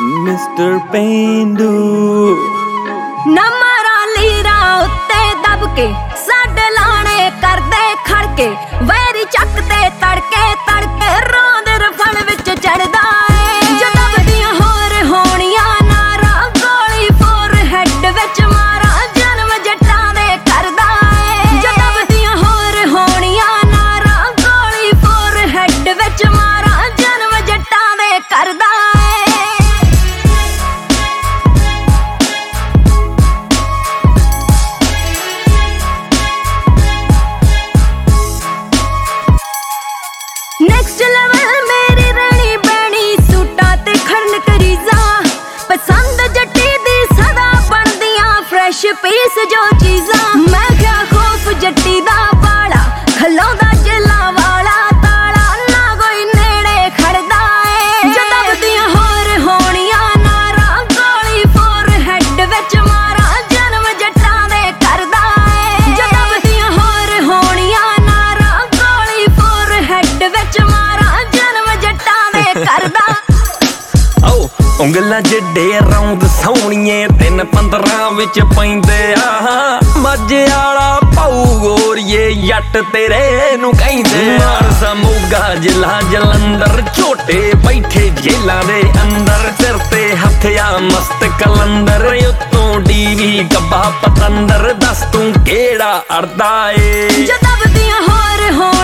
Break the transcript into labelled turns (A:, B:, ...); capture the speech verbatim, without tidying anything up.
A: mister ਪੇਂਡੂ
B: ਨਾ ਮਾਰਾ ਲੀਰਾ ਉੱਤੇ ਦਬ ਕੇ ਸਾਡੇ ਲਾਣੇ ਕਰਦੇ ਖੜਕੇ ਵੈਰੀ ਚੱਕ ਤੇ ਤੜਕੇ ਤੜਕੇ ਰੋਂਦ ਰਫਲ ਵਿੱਚ ਚੜਦਾ ਏ ਜਦੋਂ ਵਧੀਆਂ ਹੋਰ ਹੋਣੀਆਂ ਨਾਰਾ ਗੋਲੀ ਫੋਰ ਹੈਡ ਵਿੱਚ ਮਾਰਾ ਜਨਮ ਜੱਟਾਂ ਦੇ ਕਰਦਾ ਏ ਜਦੋਂ ਵਧੀਆਂ ਹੋਰ ਹੋਣੀਆਂ ਨਾਰਾ ਗੋਲੀ ਫੋਰ ਹੈਡ ਵਿੱਚ ਮਾਰਾ ਜਨਮ ਜੱਟਾਂ ਦੇ ਕਰਦਾ नेक्स्ट लेवल मेरी रणी बैणी सूटा ते खड़न करीजा पसंद जट्टी दी सदा बनदियां फ्रेश पीस जो चीजा मैं क्या खौफ जट्टी दा बाला खलोंदा जिला वाला ताला ना कोई नेड़े खड़दा ए जदा वदियां होर होणियां नारा गोली फोर हेड विच मारा जन्म जट्टां दे करदा ए जदा वदियां होर होणियां नारा गोली फोर हेड विच मारा जन्म जट्टां दे करदा
A: ਉਂਗਲਾਂ ਜਿੱਡੇ ਰੌਂਦ ਸੋਹਣੀਏ ਤਿੰਨ ਪੰਦਰਾਂ ਵਿੱਚ ਪੈਂਦੇ ਆ ਮਾਝੇ ਵਾਲਾ ਭਾਊ ਗੋਰੀਏ ਜੱਟ ਤੇਰੇ ਨੂੰ ਕਹਿੰਦੇ ਮਾਨਸਾ ਮੋਗਾ ਜ਼ਿਲ੍ਹਾ ਜਲੰਧਰ ਝੋਟੇ ਬੈਠੇ ਜੇਲਾਂ ਦੇ ਅੰਦਰ ਸਿਰ ਤੇ ਹੱਥਿਆ ਮਸਤ ਕਲੰਦਰ ਉੱਤੋਂ ਡੀਵੀ ਗੱਬਾ ਪਤੰਦਰ ਦੱਸ ਤੂੰ ਕਿਹੜਾ ਅੜਦਾ ਏ
B: ਜਦੋਂ ਵਧੀਆਂ ਹੋਰ ਹੋ